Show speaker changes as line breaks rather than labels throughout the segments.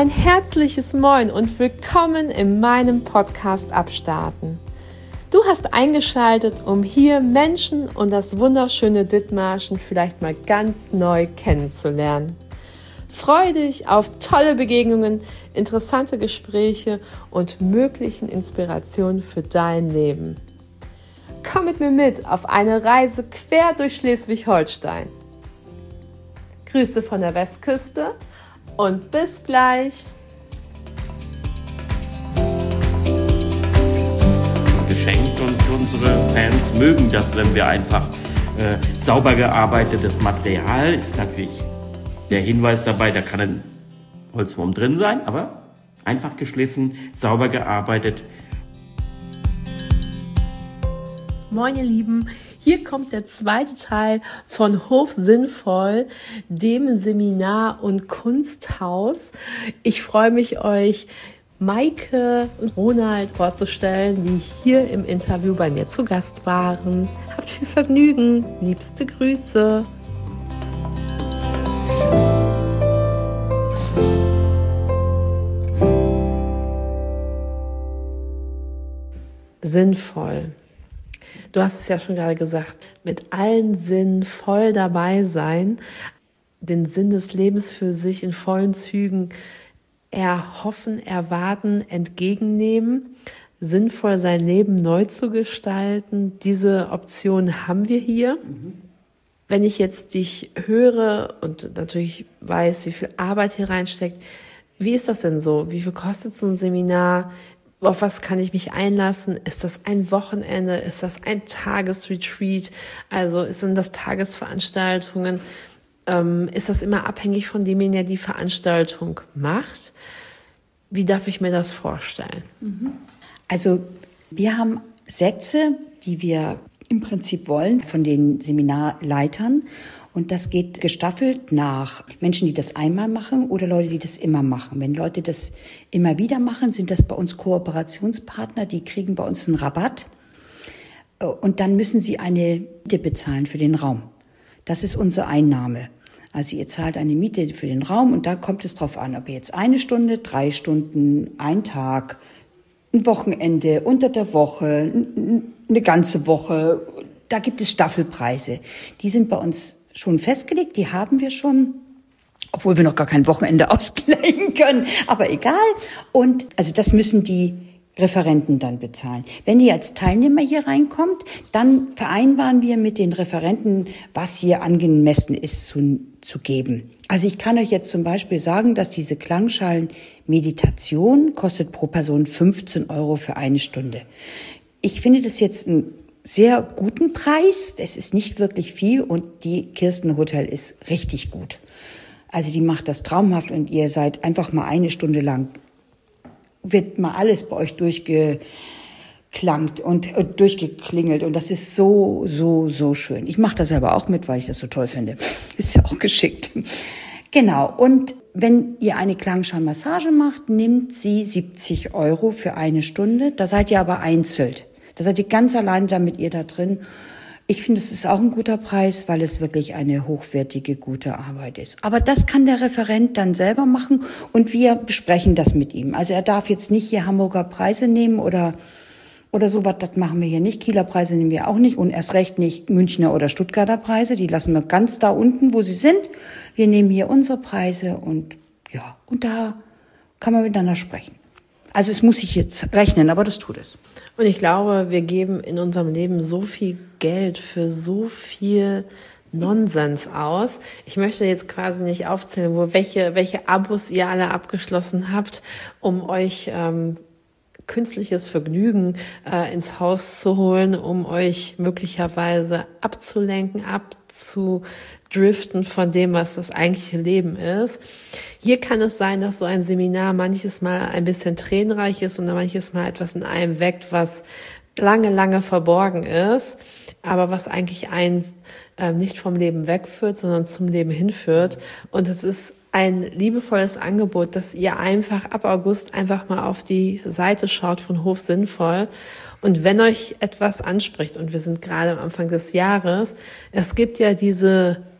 Ein herzliches Moin und willkommen in meinem Podcast Abstarten. Du hast eingeschaltet, um hier Menschen und das wunderschöne Dithmarschen vielleicht mal ganz neu kennenzulernen. Freue dich auf tolle Begegnungen, interessante Gespräche und möglichen Inspirationen für dein Leben. Komm mit mir mit auf eine Reise quer durch Schleswig-Holstein. Grüße von der Westküste und bis gleich.
Geschenkt und unsere Fans mögen das, wenn wir einfach sauber gearbeitetes Material ist natürlich der Hinweis dabei, da kann ein Holzwurm drin sein, aber einfach geschliffen, sauber gearbeitet.
Moin ihr Lieben, hier kommt der zweite Teil von Hof Sinnvoll, dem Seminar- und Kunsthaus. Ich freue mich, euch Maike und Ronald vorzustellen, die hier im Interview bei mir zu Gast waren. Habt viel Vergnügen, liebste Grüße. Sinnvoll. Du hast es ja schon gerade gesagt, mit allen Sinnen voll dabei sein, den Sinn des Lebens für sich in vollen Zügen erhoffen, erwarten, entgegennehmen, sinnvoll sein Leben neu zu gestalten. Diese Option haben wir hier. Wenn ich jetzt dich höre und natürlich weiß, wie viel Arbeit hier reinsteckt, wie ist das denn so? Wie viel kostet so ein Seminar? Auf was kann ich mich einlassen? Ist das ein Wochenende? Ist das ein Tagesretreat? Also sind das Tagesveranstaltungen? Ist das immer abhängig von demjenigen, der die Veranstaltung macht? Wie darf ich mir das vorstellen?
Also wir haben Sätze, die wir im Prinzip wollen von den Seminarleitern. Und das geht gestaffelt nach Menschen, die das einmal machen oder Leute, die das immer machen. Wenn Leute das immer wieder machen, sind das bei uns Kooperationspartner, die kriegen bei uns einen Rabatt. Und dann müssen sie eine Miete bezahlen für den Raum. Das ist unsere Einnahme. Also ihr zahlt eine Miete für den Raum und da kommt es drauf an, ob ihr jetzt 1 Stunde, 3 Stunden, 1 Tag, ein Wochenende, unter der Woche, eine ganze Woche. Da gibt es Staffelpreise. Die sind bei uns schon festgelegt, die haben wir schon, obwohl wir noch gar kein Wochenende ausgleichen können, aber egal. Und also das müssen die Referenten dann bezahlen. Wenn ihr als Teilnehmer hier reinkommt, dann vereinbaren wir mit den Referenten, was hier angemessen ist zu geben. Also ich kann euch jetzt zum Beispiel sagen, dass diese Klangschalen-Meditation kostet pro Person 15 € für 1 Stunde. Ich finde das jetzt ein sehr guten Preis. Es ist nicht wirklich viel und die Kirsten Hotel ist richtig gut. Also die macht das traumhaft und ihr seid einfach mal 1 Stunde lang, wird mal alles bei euch durchgeklangt und durchgeklingelt und das ist so schön. Ich mache das aber auch mit, weil ich das so toll finde. Ist ja auch geschickt. Genau. Und wenn ihr eine Klangschalmassage macht, nimmt sie 70 € für 1 Stunde. Da seid ihr aber einzeln. Da seid ihr ganz allein da mit ihr da drin. Ich finde, es ist auch ein guter Preis, weil es wirklich eine hochwertige, gute Arbeit ist. Aber das kann der Referent dann selber machen und wir besprechen das mit ihm. Also er darf jetzt nicht hier Hamburger Preise nehmen oder sowas, das machen wir hier nicht. Kieler Preise nehmen wir auch nicht und erst recht nicht Münchner oder Stuttgarter Preise. Die lassen wir ganz da unten, wo sie sind. Wir nehmen hier unsere Preise und ja, und da kann man miteinander sprechen. Also es muss sich jetzt rechnen, aber das tut es.
Und ich glaube, wir geben in unserem Leben so viel Geld für so viel Nonsens aus. Ich möchte jetzt quasi nicht aufzählen, welche Abos ihr alle abgeschlossen habt, um euch künstliches Vergnügen ins Haus zu holen, um euch möglicherweise abzulenken, abzudriften von dem, was das eigentliche Leben ist. Hier kann es sein, dass so ein Seminar manches Mal ein bisschen tränenreich ist und manches Mal etwas in einem weckt, was lange verborgen ist, aber was eigentlich einen nicht vom Leben wegführt, sondern zum Leben hinführt. Und es ist ein liebevolles Angebot, dass ihr einfach ab August einfach mal auf die Seite schaut von Hof Sinnvoll. Und wenn euch etwas anspricht, und wir sind gerade am Anfang des Jahres, es gibt ja diese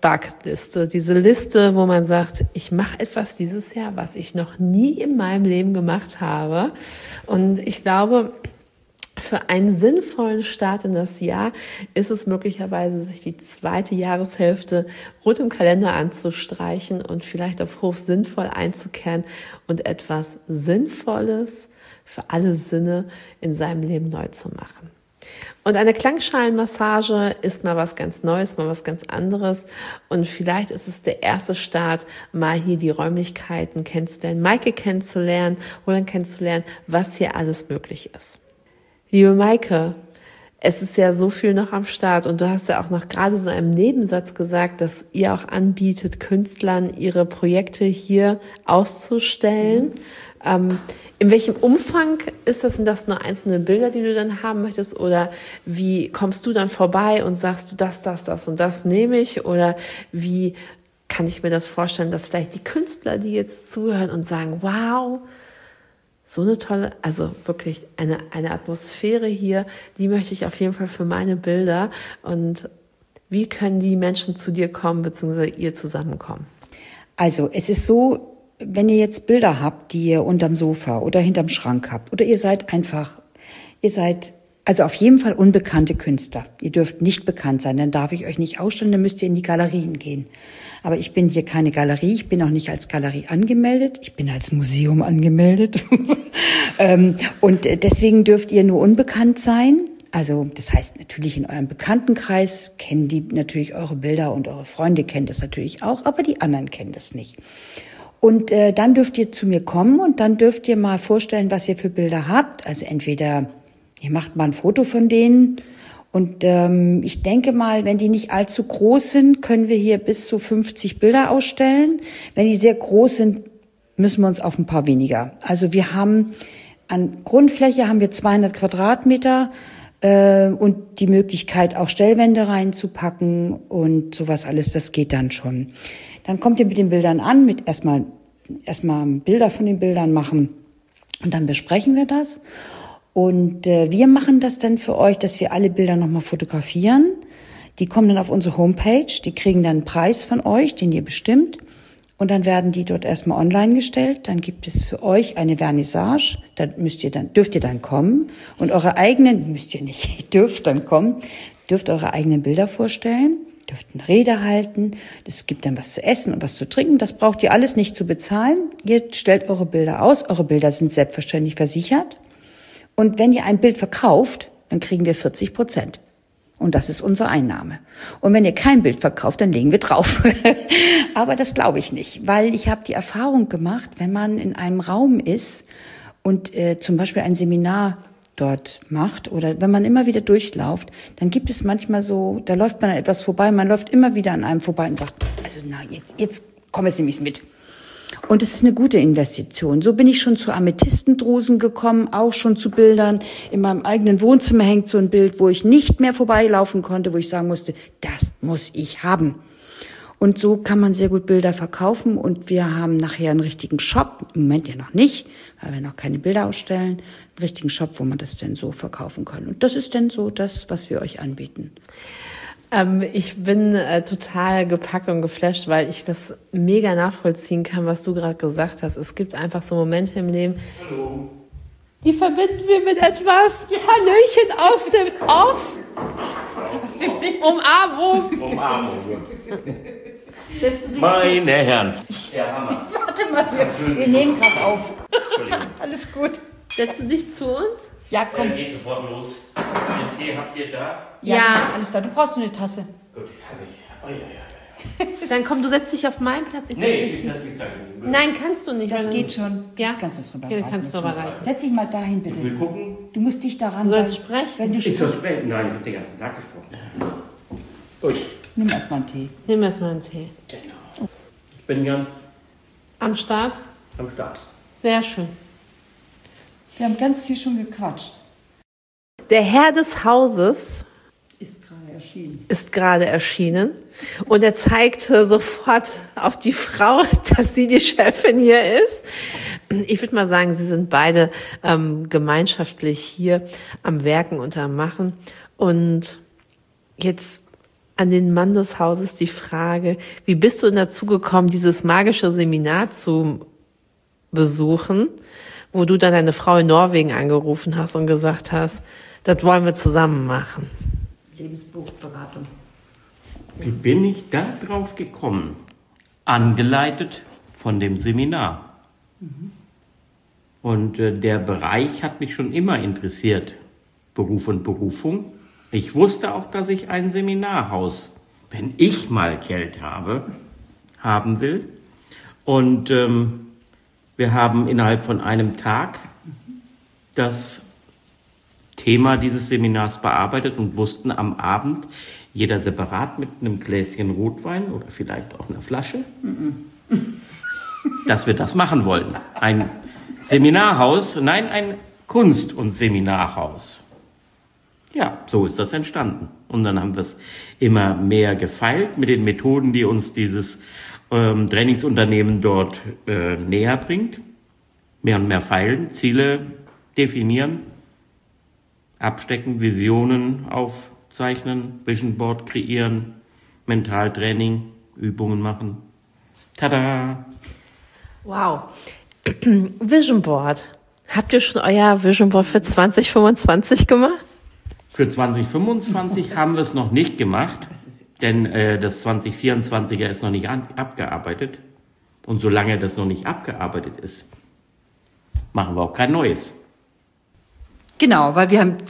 Bucketliste, diese Liste, wo man sagt, ich mache etwas dieses Jahr, was ich noch nie in meinem Leben gemacht habe. Und ich glaube, für einen sinnvollen Start in das Jahr ist es möglicherweise, sich die zweite Jahreshälfte rot im Kalender anzustreichen und vielleicht auf Hof sinnvoll einzukehren und etwas Sinnvolles für alle Sinne in seinem Leben neu zu machen. Und eine Klangschalenmassage ist mal was ganz Neues, mal was ganz anderes. Und vielleicht ist es der erste Start, mal hier die Räumlichkeiten kennenzulernen, Maike kennenzulernen, Roland kennenzulernen, was hier alles möglich ist. Liebe Maike, es ist ja so viel noch am Start und du hast ja auch noch gerade so im Nebensatz gesagt, dass ihr auch anbietet, Künstlern ihre Projekte hier auszustellen. In welchem Umfang ist das? Sind das nur einzelne Bilder, die du dann haben möchtest? Oder wie kommst du dann vorbei und sagst du, das und das nehme ich? Oder wie kann ich mir das vorstellen, dass vielleicht die Künstler, die jetzt zuhören und sagen, wow, so eine tolle, also wirklich eine Atmosphäre hier, die möchte ich auf jeden Fall für meine Bilder. Und wie können die Menschen zu dir kommen, beziehungsweise ihr zusammenkommen?
Also es ist so, wenn ihr jetzt Bilder habt, die ihr unterm Sofa oder hinterm Schrank habt, oder ihr seid also auf jeden Fall unbekannte Künstler. Ihr dürft nicht bekannt sein, dann darf ich euch nicht ausstellen, dann müsst ihr in die Galerien gehen. Aber ich bin hier keine Galerie, ich bin auch nicht als Galerie angemeldet, ich bin als Museum angemeldet. Und deswegen dürft ihr nur unbekannt sein. Also das heißt natürlich in eurem Bekanntenkreis kennen die natürlich eure Bilder und eure Freunde kennen das natürlich auch, aber die anderen kennen das nicht. Und dann dürft ihr zu mir kommen und dann dürft ihr mal vorstellen, was ihr für Bilder habt. Also entweder ihr macht mal ein Foto von denen und ich denke mal, wenn die nicht allzu groß sind, können wir hier bis zu 50 Bilder ausstellen. Wenn die sehr groß sind, müssen wir uns auf ein paar weniger. Also wir haben an Grundfläche haben wir 200 Quadratmeter und die Möglichkeit auch Stellwände reinzupacken und sowas alles, das geht dann schon. Dann kommt ihr mit den Bildern an, mit erstmal Bilder von den Bildern machen und dann besprechen wir das. Und wir machen das dann für euch, dass wir alle Bilder nochmal fotografieren. Die kommen dann auf unsere Homepage, die kriegen dann einen Preis von euch, den ihr bestimmt. Und dann werden die dort erstmal online gestellt. Dann gibt es für euch eine Vernissage. Da dürft ihr dann kommen und eure eigenen, müsst ihr nicht, dürft dann kommen, dürft eure eigenen Bilder vorstellen, dürft eine Rede halten. Es gibt dann was zu essen und was zu trinken. Das braucht ihr alles nicht zu bezahlen. Ihr stellt eure Bilder aus. Eure Bilder sind selbstverständlich versichert. Und wenn ihr ein Bild verkauft, dann kriegen wir 40%. Und das ist unsere Einnahme. Und wenn ihr kein Bild verkauft, dann legen wir drauf. Aber das glaube ich nicht, weil ich habe die Erfahrung gemacht, wenn man in einem Raum ist und zum Beispiel ein Seminar dort macht oder wenn man immer wieder durchlauft, dann gibt es manchmal so, da läuft man an etwas vorbei, man läuft immer wieder an einem vorbei und sagt, also na, jetzt komm jetzt nämlich mit. Und es ist eine gute Investition. So bin ich schon zu Amethystendrosen gekommen, auch schon zu Bildern. In meinem eigenen Wohnzimmer hängt so ein Bild, wo ich nicht mehr vorbeilaufen konnte, wo ich sagen musste, das muss ich haben. Und so kann man sehr gut Bilder verkaufen und wir haben nachher einen richtigen Shop, im Moment ja noch nicht, weil wir noch keine Bilder ausstellen, einen richtigen Shop, wo man das denn so verkaufen kann. Und das ist dann so das, was wir euch anbieten.
Ich bin total gepackt und geflasht, weil ich das mega nachvollziehen kann, was du gerade gesagt hast. Es gibt einfach so Momente im Leben, die verbinden wir mit etwas. Hallöchen aus dem Off. Umarmung.
Meine Herren. Ja, Hammer.
Warte mal, wir nehmen gerade auf. Alles gut.
Setzt du dich zu uns?
Ja, komm.
Geht sofort los. Den Tee habt ihr da?
Ja, alles da. Du brauchst nur eine Tasse.
Gut, hab ich. Oh, ja.
Dann komm, du setzt dich auf meinen Platz. Ich setz mich. Nein, kannst du nicht.
Das geht schon.
Ja?
Du kannst es
Ja, du kannst rüberreichen.
Setz dich mal dahin, bitte.
Ich will gucken.
Du musst dich daran...
Du sollst sprechen.
Wenn du
Ich soll sprechen? Nein, ich habe den ganzen Tag gesprochen. Ui.
Nimm erstmal einen Tee.
Nimm erstmal einen Tee.
Genau. Ich bin ganz
Am Start?
am Start.
Sehr schön.
Wir haben ganz viel schon gequatscht.
Der Herr des Hauses
Ist gerade erschienen.
und er zeigte sofort auf die Frau, dass sie die Chefin hier ist. Ich würde mal sagen, sie sind beide gemeinschaftlich hier am Werken und am Machen. Und jetzt an den Mann des Hauses die Frage, wie bist du dazu gekommen, dieses magische Seminar zu besuchen, wo du dann deine Frau in Norwegen angerufen hast und gesagt hast, das wollen wir zusammen machen?
Lebensbuchberatung.
Wie bin ich da drauf gekommen? Angeleitet von dem Seminar. Und der Bereich hat mich schon immer interessiert. Beruf und Berufung. Ich wusste auch, dass ich ein Seminarhaus, wenn ich mal Geld haben will. Und wir haben innerhalb von einem Tag das Thema dieses Seminars bearbeitet und wussten am Abend, jeder separat mit einem Gläschen Rotwein oder vielleicht auch einer Flasche, dass wir das machen wollen. Ein Seminarhaus, nein, ein Kunst- und Seminarhaus. Ja, so ist das entstanden. Und dann haben wir es immer mehr gefeilt mit den Methoden, die uns dieses Trainingsunternehmen dort näher bringt. Mehr und mehr feilen, Ziele definieren, abstecken, Visionen aufzeichnen, Vision Board kreieren, Mentaltraining, Übungen machen. Tada!
Wow. Vision Board. Habt ihr schon euer Vision Board für 2025 gemacht?
Für 2025 haben wir es noch nicht gemacht, denn das 2024er ist noch nicht abgearbeitet. Und solange das noch nicht abgearbeitet ist, machen wir auch kein neues.
Genau, weil wir haben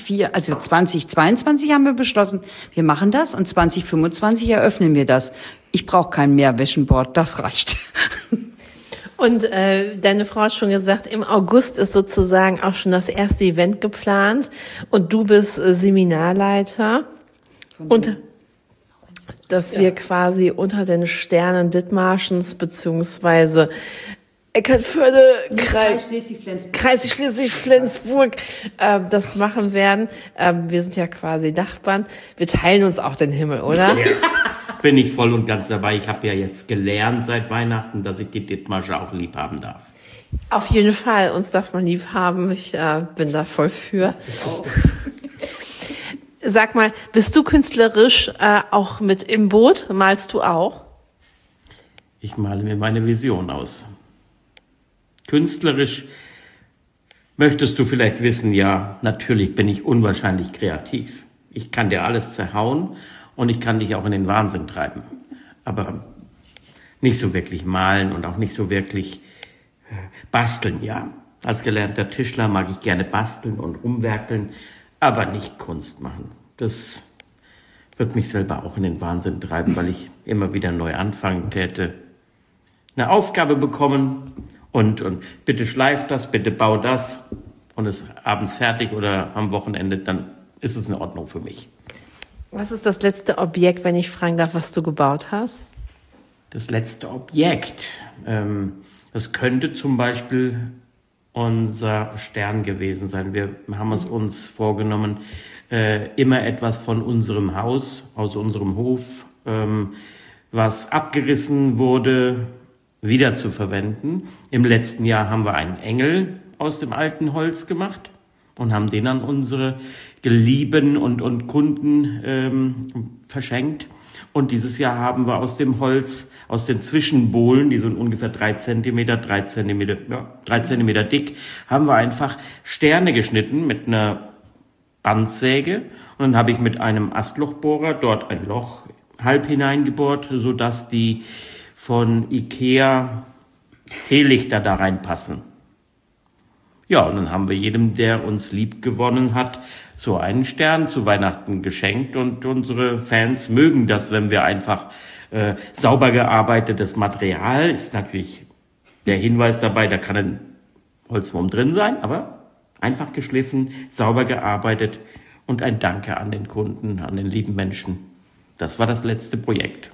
2022 haben wir beschlossen, wir machen das und 2025 eröffnen wir das. Ich brauche kein mehr Vision Board, das reicht.
Und deine Frau hat schon gesagt, im August ist sozusagen auch schon das erste Event geplant und du bist Seminarleiter und dass wir quasi unter den Sternen Dithmarschens beziehungsweise Eckernförde, Kreis Schleswig-Flensburg das machen werden. Wir sind ja quasi Nachbarn. Wir teilen uns auch den Himmel, oder?
Ja. Bin ich voll und ganz dabei. Ich habe ja jetzt gelernt seit Weihnachten, dass ich die Dithmarsche auch lieb haben darf.
Auf jeden Fall, uns darf man lieb haben. Ich bin da voll für. Sag mal, bist du künstlerisch auch mit im Boot? Malst du auch?
Ich male mir meine Vision aus. Künstlerisch möchtest du vielleicht wissen, ja, natürlich bin ich unwahrscheinlich kreativ. Ich kann dir alles zerhauen und ich kann dich auch in den Wahnsinn treiben. Aber nicht so wirklich malen und auch nicht so wirklich basteln, ja. Als gelernter Tischler mag ich gerne basteln und umwerkeln, aber nicht Kunst machen. Das wird mich selber auch in den Wahnsinn treiben, weil ich immer wieder neu anfangen täte. Eine Aufgabe bekommen und bitte schleif das, bitte bau das und ist abends fertig oder am Wochenende, dann ist es in Ordnung für mich.
Was ist das letzte Objekt, wenn ich fragen darf, was du gebaut hast?
Das letzte Objekt, das könnte zum Beispiel unser Stern gewesen sein. Wir haben es uns vorgenommen, immer etwas von unserem Haus, aus unserem Hof, was abgerissen wurde, wieder zu verwenden. Im letzten Jahr haben wir einen Engel aus dem alten Holz gemacht und haben den an unsere Geliebten und Kunden verschenkt. Und dieses Jahr haben wir aus dem Holz, aus den Zwischenbohlen, die so ungefähr 3 Zentimeter dick, haben wir einfach Sterne geschnitten mit einer Bandsäge. Und dann habe ich mit einem Astlochbohrer dort ein Loch halb hineingebohrt, sodass die von Ikea Teelichter da reinpassen. Ja, und dann haben wir jedem, der uns lieb gewonnen hat, so einen Stern zu Weihnachten geschenkt. Und unsere Fans mögen das, wenn wir einfach sauber gearbeitetes Material, ist natürlich der Hinweis dabei, da kann ein Holzwurm drin sein, aber einfach geschliffen, sauber gearbeitet und ein Danke an den Kunden, an den lieben Menschen. Das war das letzte Projekt.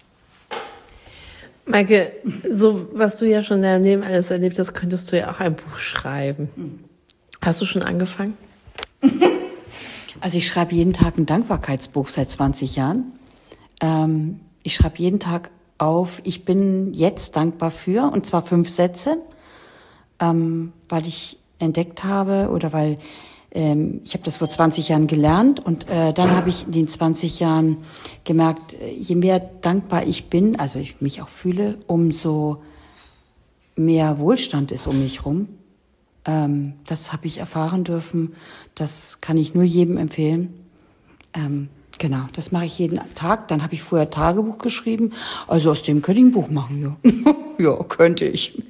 Maike, so was du ja schon in deinem Leben alles erlebt hast, könntest du ja auch ein Buch schreiben. Hast du schon angefangen?
Also ich schreibe jeden Tag ein Dankbarkeitsbuch seit 20 Jahren. Ich schreibe jeden Tag auf, ich bin jetzt dankbar für, und zwar 5 Sätze, weil ich entdeckt habe oder weil Ich habe das vor 20 Jahren gelernt und dann habe ich in den 20 Jahren gemerkt, je mehr dankbar ich bin, also ich mich auch fühle, umso mehr Wohlstand ist um mich rum. Das habe ich erfahren dürfen. Das kann ich nur jedem empfehlen. Genau, das mache ich jeden Tag. Dann habe ich vorher Tagebuch geschrieben. Also aus dem könnte ich ein Buch machen, ja. Ja, könnte ich.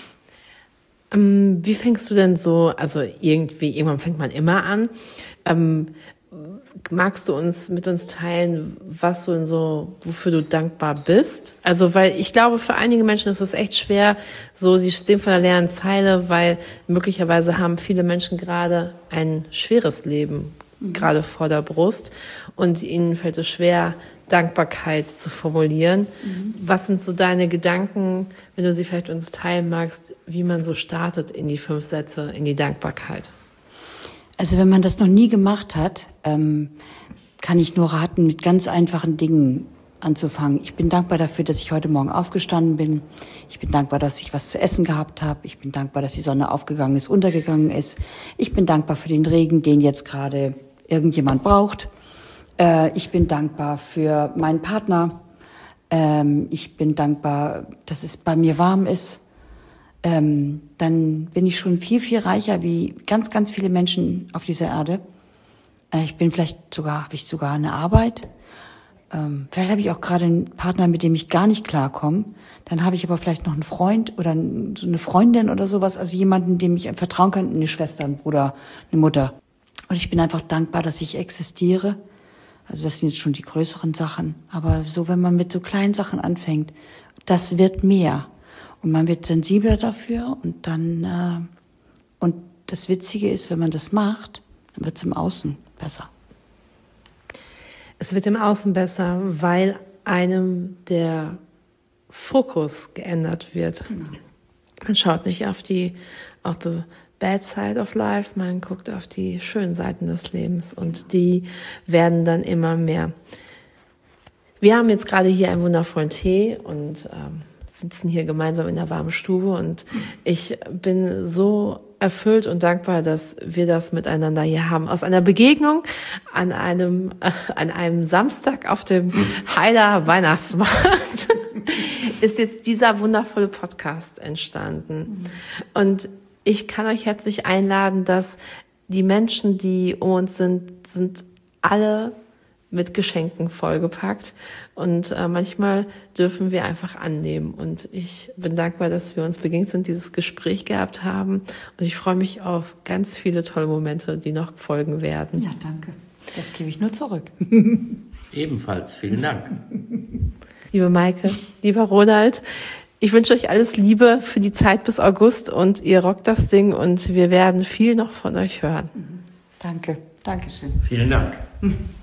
Wie fängst du denn so, also irgendwann fängt man immer an. Magst du mit uns teilen, was du wofür du dankbar bist? Also, weil ich glaube, für einige Menschen ist es echt schwer, so, die stehen vor der leeren Zeile, weil möglicherweise haben viele Menschen gerade ein schweres Leben, gerade vor der Brust, und ihnen fällt es schwer, Dankbarkeit zu formulieren. Was sind so deine Gedanken, wenn du sie vielleicht uns teilen magst, wie man so startet in die 5 Sätze, in die Dankbarkeit?
Also wenn man das noch nie gemacht hat, kann ich nur raten, mit ganz einfachen Dingen anzufangen. Ich bin dankbar dafür, dass ich heute Morgen aufgestanden bin. Ich bin dankbar, dass ich was zu essen gehabt habe. Ich bin dankbar, dass die Sonne aufgegangen ist, untergegangen ist. Ich bin dankbar für den Regen, den jetzt gerade irgendjemand braucht. Ich bin dankbar für meinen Partner. Ich bin dankbar, dass es bei mir warm ist. Dann bin ich schon viel, viel reicher wie ganz, ganz viele Menschen auf dieser Erde. Habe ich sogar eine Arbeit. Vielleicht habe ich auch gerade einen Partner, mit dem ich gar nicht klarkomme. Dann habe ich aber vielleicht noch einen Freund oder so eine Freundin oder sowas. Also jemanden, dem ich vertrauen kann, eine Schwester, einen Bruder, eine Mutter. Und ich bin einfach dankbar, dass ich existiere. Also das sind jetzt schon die größeren Sachen. Aber so, wenn man mit so kleinen Sachen anfängt, das wird mehr. Und man wird sensibler dafür und dann, und das Witzige ist, wenn man das macht, dann wird es im Außen besser.
Es wird im Außen besser, weil einem der Fokus geändert wird. Genau. Man schaut nicht auf the bad side of life, man guckt auf die schönen Seiten des Lebens und die werden dann immer mehr. Wir haben jetzt gerade hier einen wundervollen Tee und sitzen hier gemeinsam in der warmen Stube und ich bin so erfüllt und dankbar, dass wir das miteinander hier haben. Aus einer Begegnung an einem Samstag auf dem Heider Weihnachtsmarkt ist jetzt dieser wundervolle Podcast entstanden. Und ich kann euch herzlich einladen, dass die Menschen, die um uns sind alle mit Geschenken vollgepackt. Und manchmal dürfen wir einfach annehmen. Und ich bin dankbar, dass wir uns begegnet sind, dieses Gespräch gehabt haben. Und ich freue mich auf ganz viele tolle Momente, die noch folgen werden.
Ja, danke. Das gebe ich nur zurück.
Ebenfalls, vielen Dank.
Liebe Maike, lieber Ronald, ich wünsche euch alles Liebe für die Zeit bis August und ihr rockt das Ding und wir werden viel noch von euch hören.
Danke. Dankeschön.
Vielen Dank.